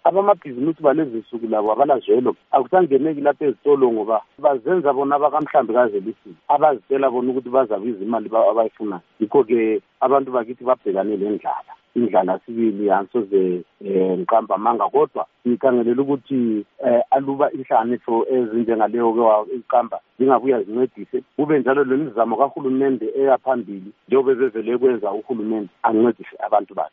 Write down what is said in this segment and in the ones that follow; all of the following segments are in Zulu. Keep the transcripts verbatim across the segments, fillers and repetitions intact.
abamabhizinisi balezi nsuku labo abalazwelo akusangeneki lapha ezitolo ngoba bazenza bona abakamhlambi kazelisile abazitela bona ukuthi bazabiza imali abayifunayo. Yikho-ke abantu bakithi babhekane nendlala. Indlala sibili ansoze ngiqamba amanga kodwa ngikhangelela ukuthi aluba inhlanganiso ezinjengaleyo iqamba zingabuya zincedise kube njalo le mizamo kahulumende eyaphambili njengoba bevele kwenza uhulumende ancedise abantu bakhe.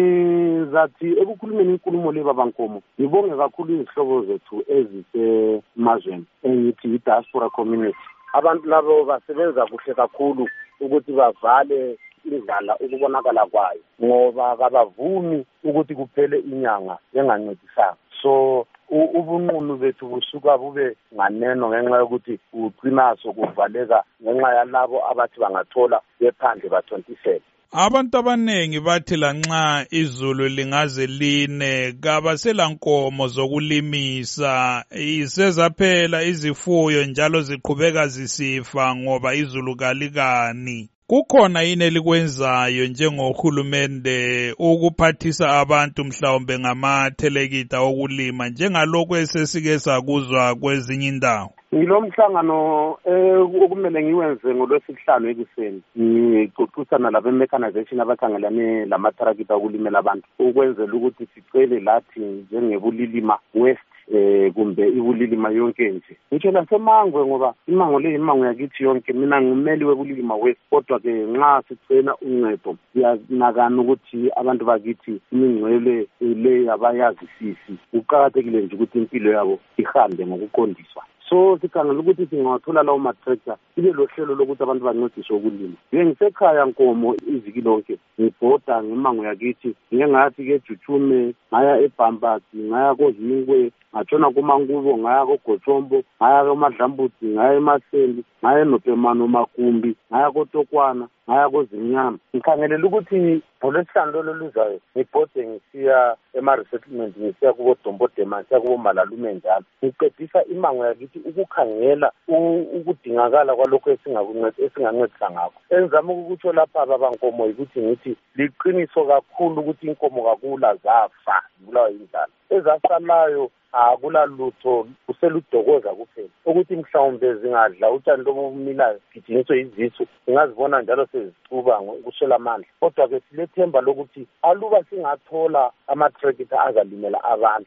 Ngizathi ekukhulumeni inkulumo le babankomo ngibonge kakhulu izihlobo zethu ezisemazweni engithi i-diaspora community. Abantu labo basebenza kuhle kakhulu ukuthi bavale indlala ukubonakala kwayo ngoba kabavumi ukuthi kuphele inyanga engancedisanga. So ubunqunu bethu busuka bube nganeno ngenxa yokuthi uqinaso kuvaleka ngenxa yalabo abathi bangathola bephandle bathontisele. Abantu abanengi bathi lanxa izulu lingaze line kabasela nkomo zokulimisa, isezaphela izifuyo njalo ziqhubeka zisifa ngoba izulu kalikani. Kukhona yini elikwenzayo njengohulumende ukuphathisa abantu mhlawumbe ngamathelekita okulima njengalokho esesike sakuzwa kwezinye indawo? Ngilomhlangano okumele ngiwenze ngolwesihlanu ekuseni ngixoxisana labe-mechanization abakhangelane lamatharakita okulimela abantu ukwenzela ukuthi sicele lathi njengebulilima west eh kumbe ibulilima yonke nje. Ngitsho laseMangwe ngoba imango le imango yakithi yonke mina ngumeli webulilima west kodwa ke nxa sicela uncedo siyanakana ukuthi abantu bakithi imingcwele le yabayazisisi uqakathekile nje ukuthi impilo yabo ihambe ngokuqondiswa. So sikhangela ukuthi singawathola lawo matractor ibe lohlelo lokuthi abantu bancediswe ukulima. Ngeke ngisekhaya Nkomo iviki lonke ngibhoda ngemango yakithi ngeke ngathi ke Jujume ngaya eBhambathi ngaya koHingwe ngatshona kuMangubo ngaya koGotsombo ngaya koMadlambuthi ngaya eMasendi ngaya eNopemano Makumbi ngaya koTokwana ngaya koZinyama. Ngikhangelela ukuthi ngolwesihlanu loluzayo ngibhode ngisiya ema-resettlement ngisiya kubo Dombodema ngisiya kubo Malalume njalo ngiqedisa imango yakithi ukukhangela ukudingakala kwalokho esingancedisa ngakho. Enzama ukukutsho lapha babankomo ukuthi ngithi liqiniso kakhulu ukuthi inkomo kakula zafa zibulawa yindlala ezasalayo akula lutho kuseludokoza kuphela ukuthi mhlawumbe zingadla utshani lobumilayo gidingiswe izisu singazibona njalo sezicuba ngokuswela amandla kodwa ke silethemba lokuthi aluba singathola amatrekita azalimela abantu